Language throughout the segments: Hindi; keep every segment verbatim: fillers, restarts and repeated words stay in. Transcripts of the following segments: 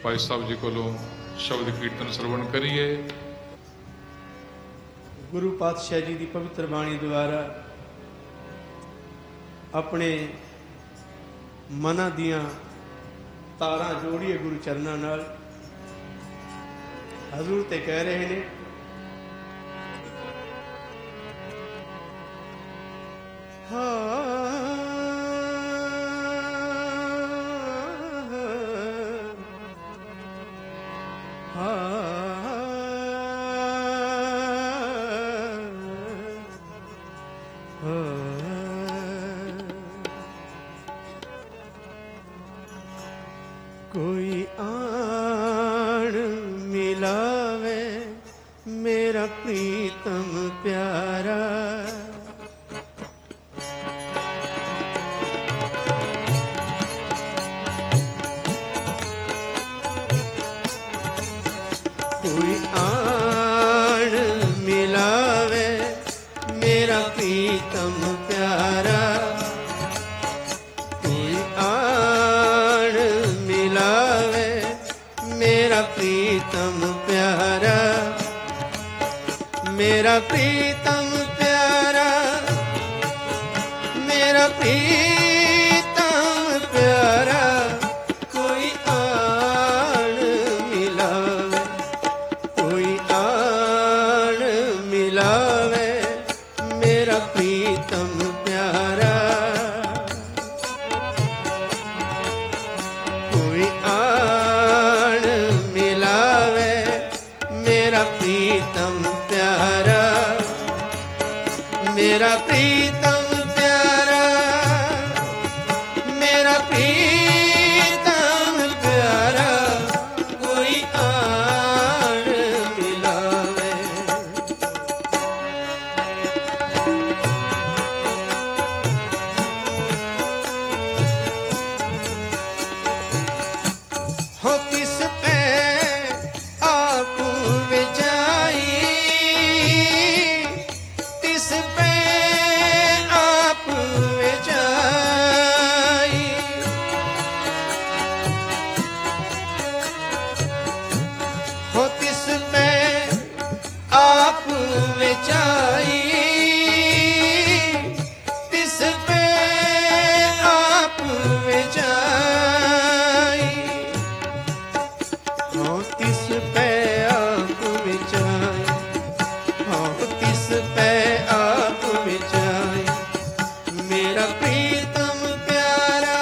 भाई साहब जी को शब्द कीर्तन श्रवण करिए। गुरु पातशाह जी की पवित्र बाणी द्वारा अपने मना दियां तारां जोड़िए गुरु चरनां नाल। हजूर ते कह रहे ने, हाँ कोई आन मिलावे मेरा प्रीतम प्यारा, कोई आन मिलावे मेरा प्रीतम प्यारा, कोई आन मिलावे मेरा प्रीतम प्यारा, मेरा प्रीतम प्यारा, मेरा प्रीतम प्यारा, कोई आन मिलावे, कोई आन मिलावे मेरा प्रीतम प्यारा, कोई आन मिलावे मेरा प्रीतम प्यारा, मेरा प्रीतम प्यारा, मेरा प्रीतम प्यारा, कोई आन मिलावे। हो किस पे आप विजाई, तिस पे आप विजाई, हो तिस पे आप विजाई, तिस पे आप विजाई, हो तिस पे आप विचार, हो तिस पे आप विचार, मेरा प्रीतम प्यारा,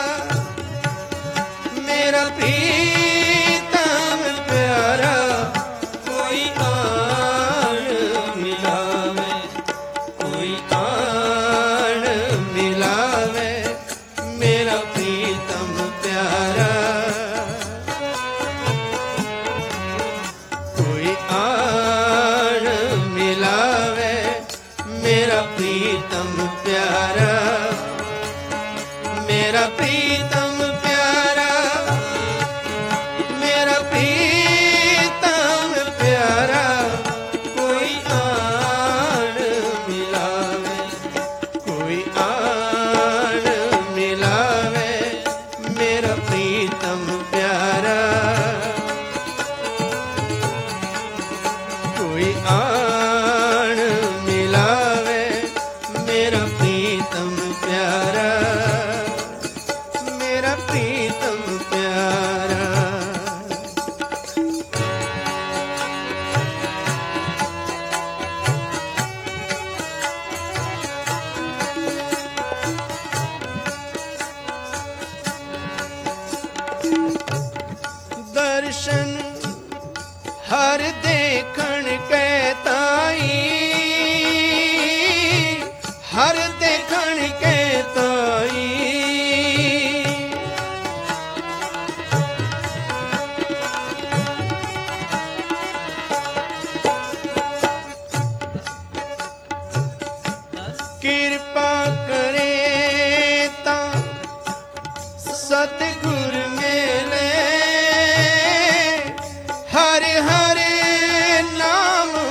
मेरा प्रीतम प्यारा, कोई आन मिलावे, कोई आन मिलावे मेरा प्रीतम प्यारा, कोई आन मिलावे मेरा प्रीतम प्यारा, मेरा प्रीतम प्यारा, मेरा प्रीतम प्यारा, कोई आन मिलावे, कोई आन मिलावे मेरा प्रीतम प्यारा, कोई आन मिलावे मेरा प्रीतम प्यारा, मेरा प्रीतम प्यारा। दर्शन हर देखण के ताई, हर देखण के ताई, कृपा करे ता सतगुर मेले, हर हर नाम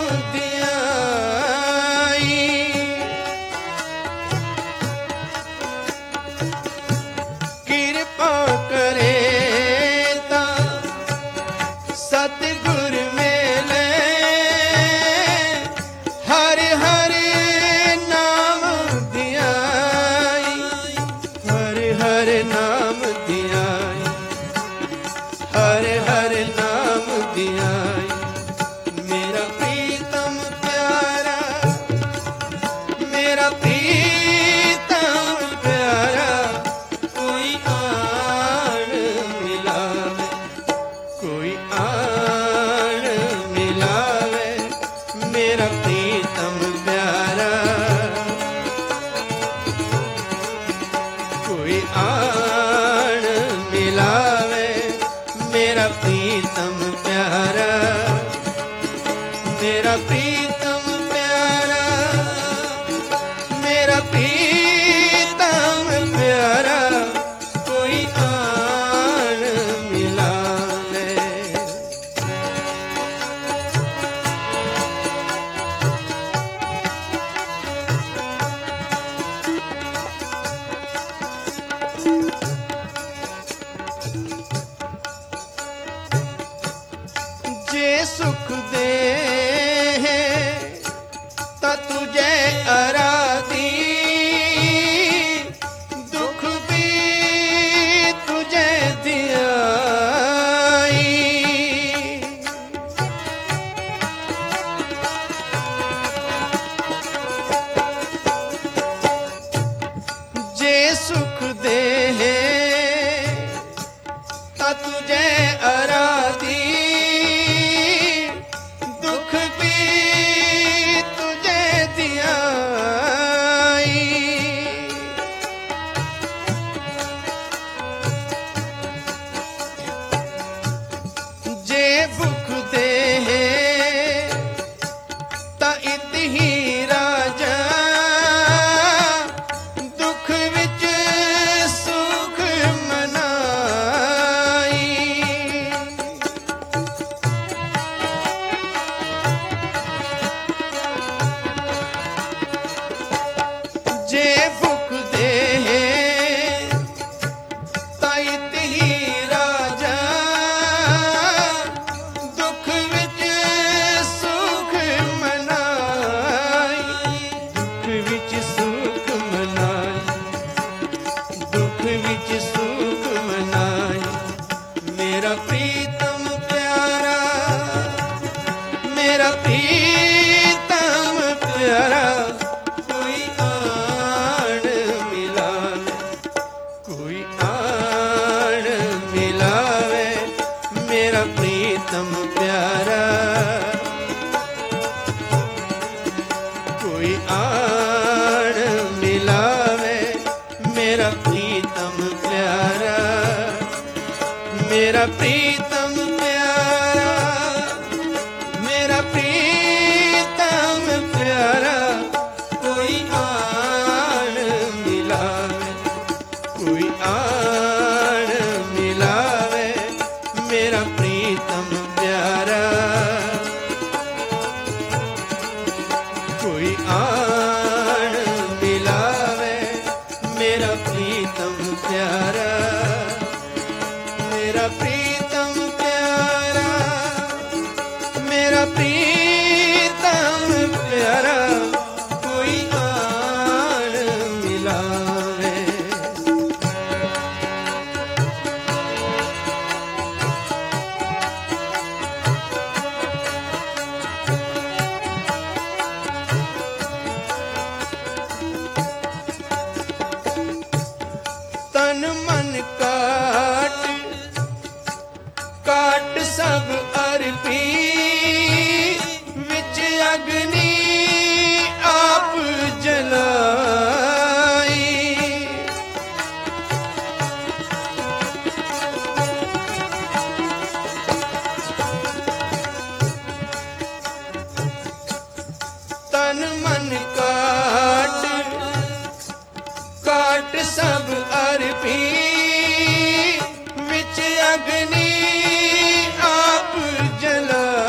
मेरा प्रीतम प्यारा, मेरा प्रीतम प्यारा, मेरा प्रीतम प्यारा, कोई आन मिला ले। जे सुख दे ता तुझे आराधी, दुख भी तुझे दियाई। जे सुख दे ता तुझे आराधी, जे भुख दे ता इत ही राजा, दुख विच सुख मनाई। जे भुख दे ता इत ही राजा, दुख विच सुख मनाई। दुख विच सुख मनाई, दुख विच सुख मनाई। मेरा प्रीतम प्यारा, मेरा प्रीतम प्यारा, कोई आन मिलावे, कोई आन मिलावे। मेरा प्रीतम प्यारा, कोई आन मिलावे। मेरा प्रीतम प्यारा, मेरा प्रीतम प्यारा, मेरा प्रीतम प्यारा, कोई आन मिलावे, कोई आन मिलावे। मेरा प्रीतम प्यारा, कोई आन मिलावे। मेरा प्रीतम प्यारा, मेरा प्रीतम प्यारा, मेरा प्रीतम प्यारा, कोई आन मिलावे। तन मन काट काट सब अर्पी, विच अग्नि आप जलाई। तन मन काट काट सब अर्पी, विच अग्नि आप जला।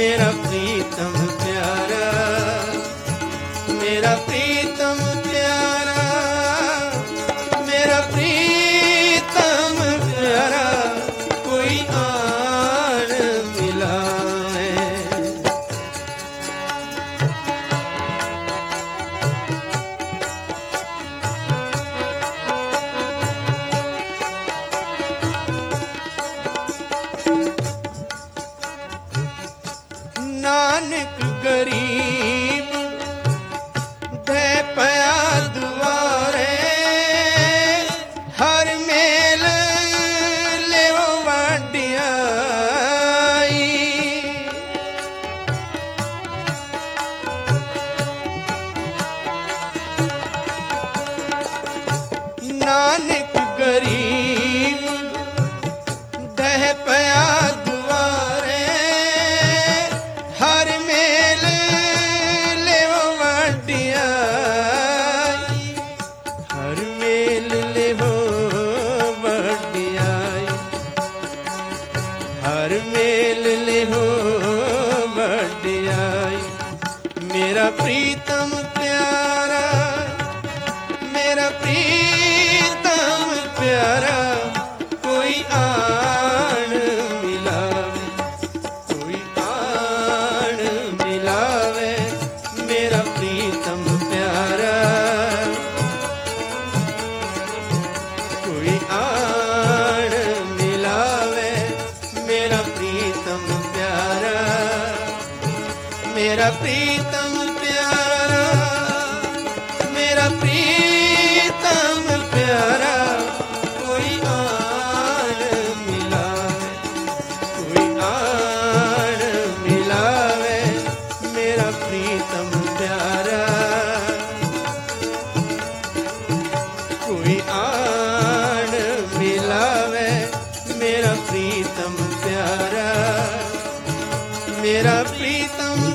मेरा प्रीतम प्यारा, मेरा प्रीतम प्यारा, मेरा प्रीतम प्यारा, कोई आन मिला है। नानक गरीब दे पया दुआरे, हर मेल लेव वाडियाई। नानक गरीब दे पया हर मेल ले हो बढ़ियाई। मेरा प्रीतम प्यारा, मेरा प्रीतम प्यारा, कोई आन मिलावे, कोई आन मिलावे। मेरा प्रीतम प्यारा, कोई आन मिलावे। मेरा प्रीतम प्यारा, मेरा प्रीतम प्यारा, मेरा प्रीतम प्यारा, कोई आन मिलावे, कोई आन मिलावे। मेरा प्रीतम प्यारा, कोई आन मिलावे। मेरा प्रीतम प्यारा, मेरा प्रीतम